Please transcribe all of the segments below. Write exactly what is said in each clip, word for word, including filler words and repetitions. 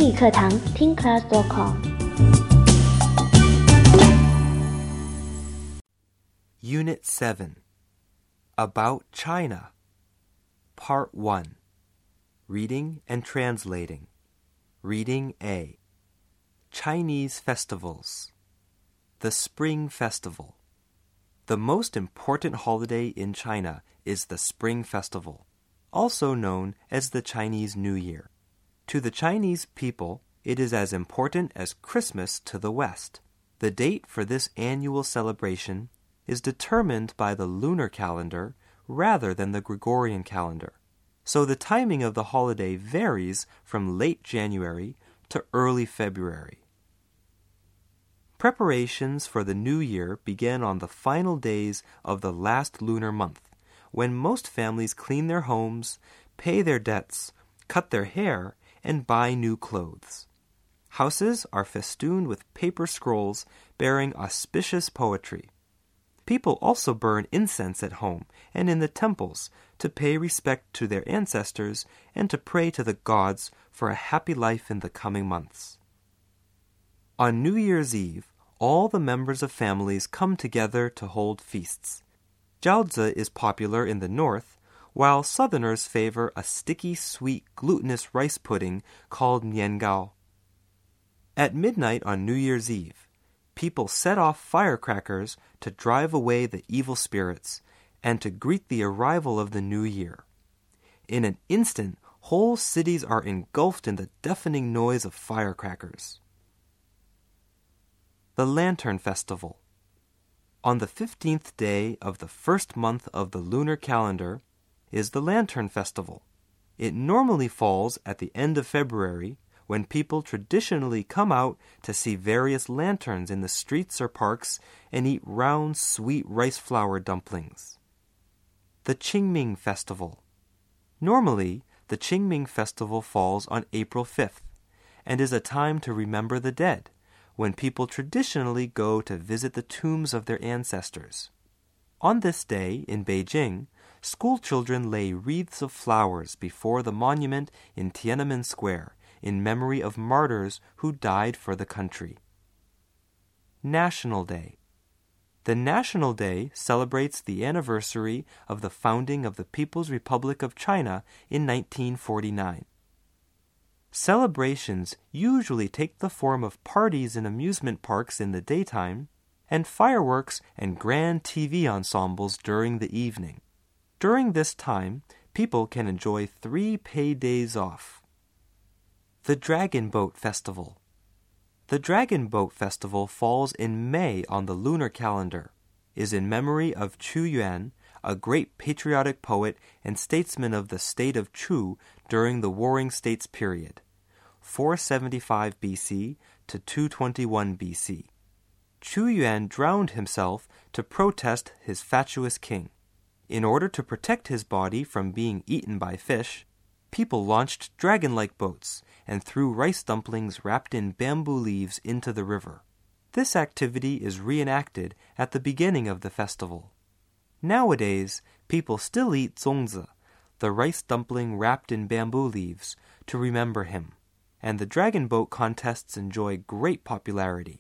英语课堂 Ting Class dot com。 Unit seven About China Part one Reading and Translating Reading A Chinese Festivals The Spring Festival The most important holiday in China is the Spring Festival, also known as the Chinese New Year. To the Chinese people, it is as important as Christmas to the West. The date for this annual celebration is determined by the lunar calendar rather than the Gregorian calendar, so the timing of the holiday varies from late January to early February. Preparations for the New Year begin on the final days of the last lunar month, when most families clean their homes, pay their debts, cut their hair, and buy new clothes. Houses are festooned with paper scrolls bearing auspicious poetry. People also burn incense at home and in the temples to pay respect to their ancestors and to pray to the gods for a happy life in the coming months. On New Year's Eve, all the members of families come together to hold feasts. Jiaozi is popular in the north, while southerners favor a sticky, sweet, glutinous rice pudding called niangao. At midnight on New Year's Eve, people set off firecrackers to drive away the evil spirits and to greet the arrival of the new year. In an instant, whole cities are engulfed in the deafening noise of firecrackers. The Lantern Festival. On the fifteenth day of the first month of the lunar calendar is the Lantern Festival. It normally falls at the end of February, when people traditionally come out to see various lanterns in the streets or parks and eat round, sweet rice flour dumplings. The Qingming Festival. Normally, the Qingming Festival falls on April fifth and is a time to remember the dead, when people traditionally go to visit the tombs of their ancestors. On this day, in Beijing, school children lay wreaths of flowers before the monument in Tiananmen Square in memory of martyrs who died for the country. National Day. The National Day celebrates the anniversary of the founding of the People's Republic of China in nineteen forty-nine. Celebrations usually take the form of parties in amusement parks in the daytime and fireworks and grand T V ensembles during the evening. During this time, people can enjoy three paid days off. The Dragon Boat Festival. The Dragon Boat Festival falls in May on the lunar calendar, is in memory of Chu Yuan, a great patriotic poet and statesman of the state of Chu during the Warring States period, four seventy-five B C to two twenty-one B C. Chu Yuan drowned himself to protest his fatuous king. In order to protect his body from being eaten by fish, people launched dragon-like boats and threw rice dumplings wrapped in bamboo leaves into the river. This activity is reenacted at the beginning of the festival. Nowadays, people still eat zongzi, the rice dumpling wrapped in bamboo leaves, to remember him, and the dragon boat contests enjoy great popularity.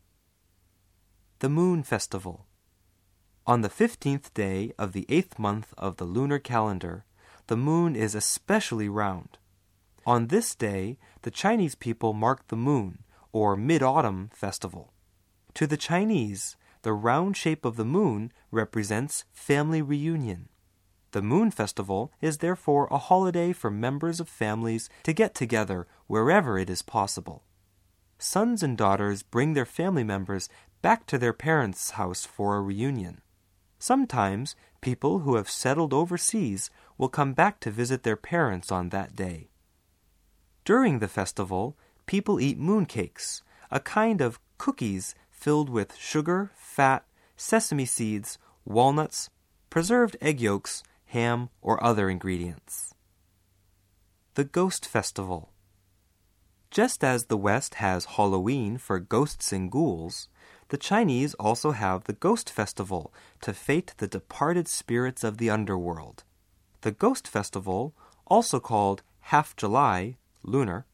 The Moon Festival. On the fifteenth day of the eighth month of the lunar calendar, the moon is especially round. On this day, the Chinese people mark the moon, or Mid-Autumn Festival. To the Chinese, the round shape of the moon represents family reunion. The Moon Festival is therefore a holiday for members of families to get together wherever it is possible. Sons and daughters bring their family members back to their parents' house for a reunion. Sometimes, people who have settled overseas will come back to visit their parents on that day. During the festival, people eat mooncakes, a kind of cookies filled with sugar, fat, sesame seeds, walnuts, preserved egg yolks, ham, or other ingredients. The Ghost Festival. Just as the West has Halloween for ghosts and ghouls, the Chinese also have the Ghost Festival to fete the departed spirits of the underworld. The Ghost Festival, also called Half July, lunar,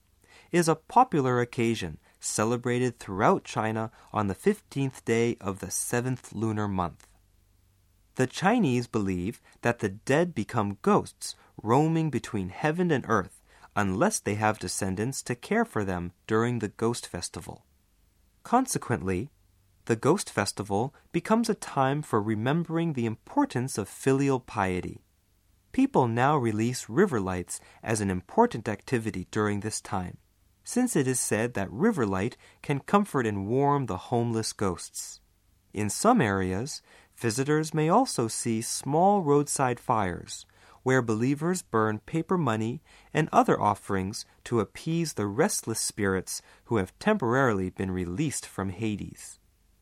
is a popular occasion celebrated throughout China on the fifteenth day of the seventh lunar month. The Chinese believe that the dead become ghosts roaming between heaven and earth unless they have descendants to care for them during the ghost festival. Consequently, the ghost festival becomes a time for remembering the importance of filial piety. People now release river lights as an important activity during this time, since it is said that river light can comfort and warm the homeless ghosts. In some areas, visitors may also see small roadside fires, where believers burn paper money and other offerings to appease the restless spirits who have temporarily been released from Hades.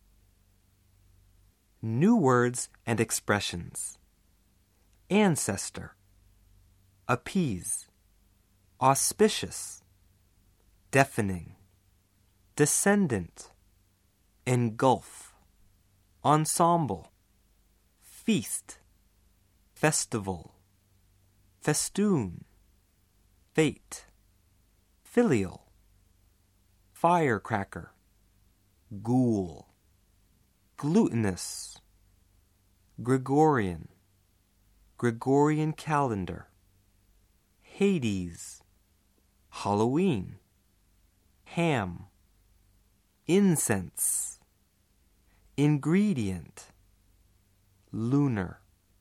New words and expressions. Ancestor, appease, auspicious, deafening, descendant, engulf, ensemble, feast, festival, festoon, fate, filial, firecracker, ghoul, glutinous, Gregorian, Gregorian calendar, Hades, Halloween, ham, incense, ingredient, lunar,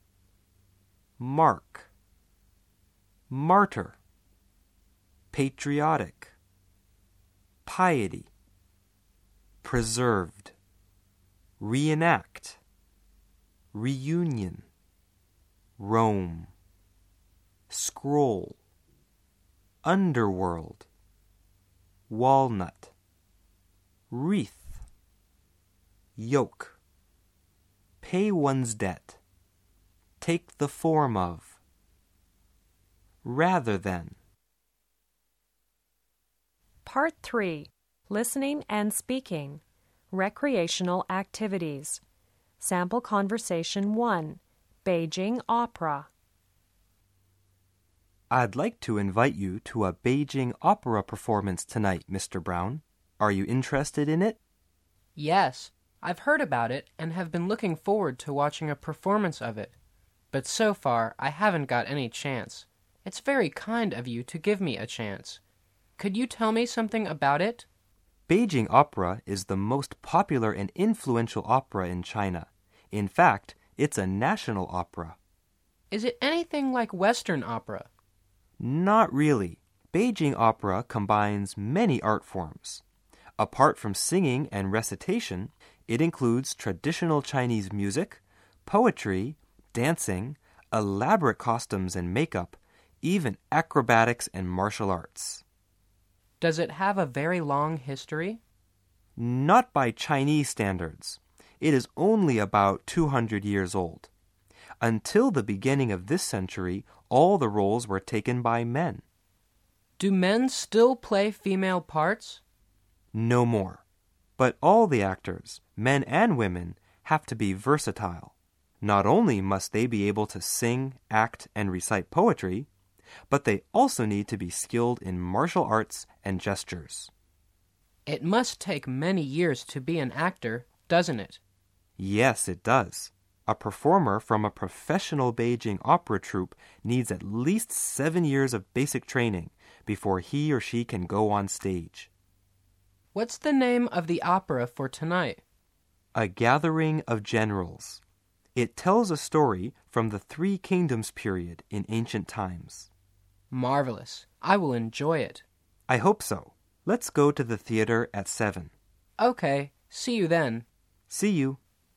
mark, martyr, patriotic, piety, preserved, reenact, reunion, Rome, scroll, underworld, walnut, wreath, yoke, pay one's debt, take the form of, rather than. Part three. Listening and Speaking. Recreational Activities. Sample Conversation one. Beijing Opera. I'd like to invite you to a Beijing opera performance tonight, Mister Brown. Are you interested in it? Yes, I've heard about it and have been looking forward to watching a performance of it. But so far, I haven't got any chance. It's very kind of you to give me a chance. Could you tell me something about it? Beijing Opera is the most popular and influential opera in China. In fact, it's a national opera. Is it anything like Western opera? Not really. Beijing Opera combines many art forms. Apart from singing and recitation, it includes traditional Chinese music, poetry, dancing, elaborate costumes and makeup, even acrobatics and martial arts. Does it have a very long history? Not by Chinese standards. It is only about two hundred years old. Until the beginning of this century, all the roles were taken by men. Do men still play female parts? No more. But all the actors, men and women, have to be versatile. Not only must they be able to sing, act, and recite poetry, but they also need to be skilled in martial arts and gestures. It must take many years to be an actor, doesn't it? Yes, it does. A performer from a professional Beijing opera troupe needs at least seven years of basic training before he or she can go on stage. What's the name of the opera for tonight? A Gathering of Generals. It tells a story from the Three Kingdoms period in ancient times. Marvelous. I will enjoy it. I hope so. Let's go to the theater at seven. Okay. See you then. See you.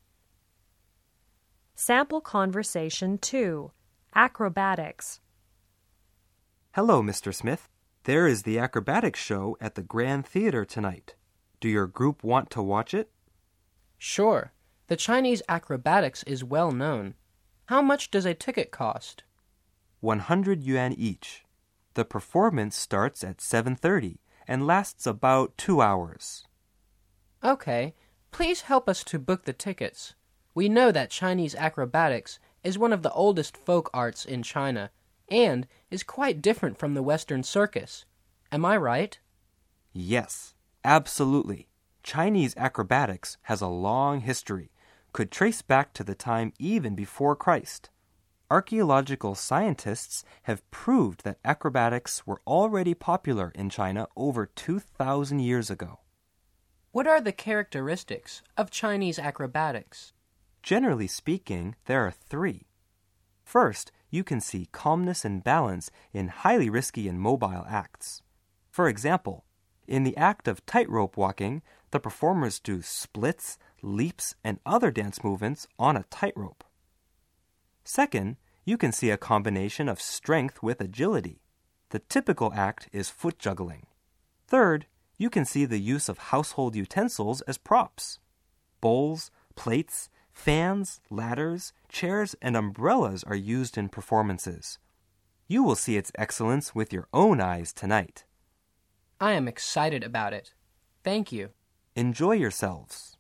Sample Conversation two. Acrobatics. Hello, Mister Smith. There is the acrobatics show at the Grand Theater tonight. Do your group want to watch it? Sure. The Chinese acrobatics is well known. How much does a ticket cost? one hundred yuan each. The performance starts at seven thirty and lasts about two hours. Okay. Please help us to book the tickets. We know that Chinese acrobatics is one of the oldest folk arts in China and is quite different from the Western circus. Am I right? Yes, absolutely. Chinese acrobatics has a long history, could trace back to the time even before Christ. Archaeological scientists have proved that acrobatics were already popular in China over two thousand years ago. What are the characteristics of Chinese acrobatics? Generally speaking, there are three. First, you can see calmness and balance in highly risky and mobile acts. For example, in the act of tightrope walking, the performers do splits, leaps, and other dance movements on a tightrope. Second, you can see a combination of strength with agility. The typical act is foot juggling. Third, you can see the use of household utensils as props. Bowls, plates, fans, ladders, chairs, and umbrellas are used in performances. You will see its excellence with your own eyes tonight. I am excited about it. Thank you. Enjoy yourselves.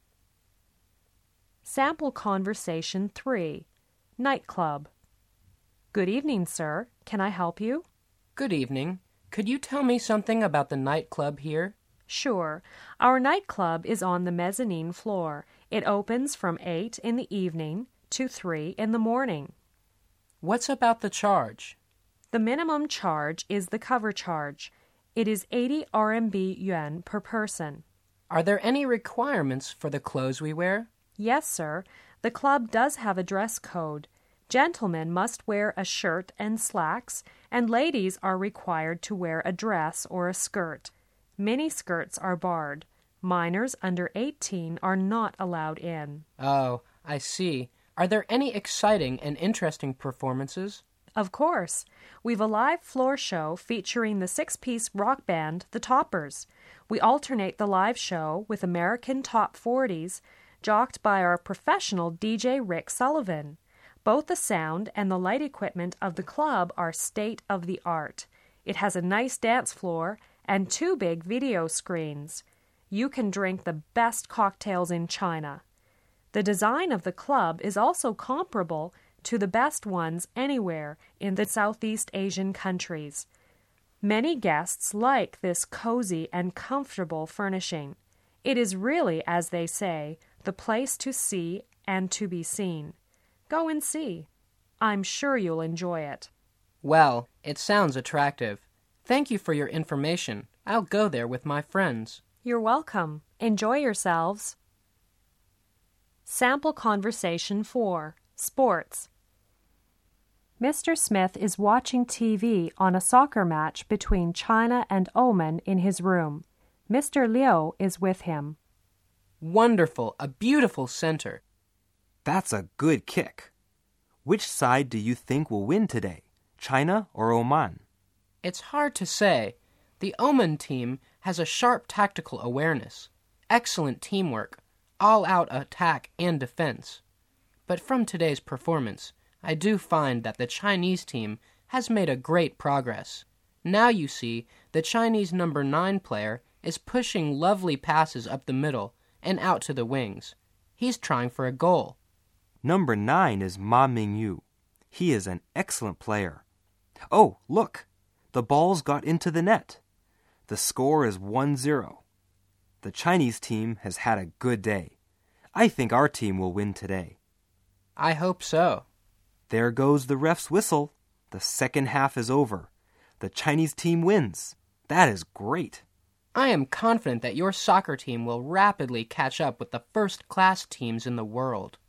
Sample Conversation three. Nightclub. Good evening, sir. Can I help you? Good evening. Could you tell me something about the nightclub here? Sure. Our nightclub is on the mezzanine floor. It opens from eight in the evening to three in the morning. What's about the charge? The minimum charge is the cover charge. It is eighty R M B yuan per person. Are there any requirements for the clothes we wear? Yes, sir. The club does have a dress code. Gentlemen must wear a shirt and slacks, and ladies are required to wear a dress or a skirt. Mini skirts are barred. Minors under eighteen are not allowed in. Oh, I see. Are there any exciting and interesting performances? Of course. We've a live floor show featuring the six-piece rock band, The Toppers. We alternate the live show with American Top forties, jocked by our professional D J Rick Sullivan. Both the sound and the light equipment of the club are state-of-the-art. It has a nice dance floor and two big video screens. You can drink the best cocktails in China. The design of the club is also comparable to the best ones anywhere in the Southeast Asian countries. Many guests like this cozy and comfortable furnishing. It is really, as they say, the place to see and to be seen. Go and see. I'm sure you'll enjoy it. Well, it sounds attractive. Thank you for your information. I'll go there with my friends. You're welcome. Enjoy yourselves. Sample Conversation four. Sports. Mister Smith is watching T V on a soccer match between China and Oman in his room. Mister Liu is with him. Wonderful, a beautiful center. That's a good kick. Which side do you think will win today, China or Oman? It's hard to say. The Oman team has a sharp tactical awareness, excellent teamwork, all-out attack and defense. But from today's performance, I do find that the Chinese team has made a great progress. Now you see, the Chinese number nine player is pushing lovely passes up the middle and out to the wings. He's trying for a goal. Number nine is Ma Mingyu. He is an excellent player. Oh, look! The ball's got into the net. The score is one zero. The Chinese team has had a good day. I think our team will win today. I hope so. There goes the ref's whistle. The second half is over. The Chinese team wins. That is great. I am confident that your soccer team will rapidly catch up with the first-class teams in the world.